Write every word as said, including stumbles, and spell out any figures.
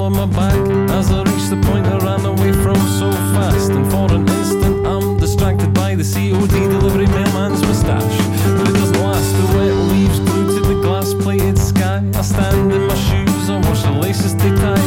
on my back as I reach the point I ran away from so fast. And for an instant I'm distracted by the C O D delivery mailman's moustache. But it doesn't last, the wet leaves glue to the glass plated sky. I stand in my shoes, I watch the laces they tie.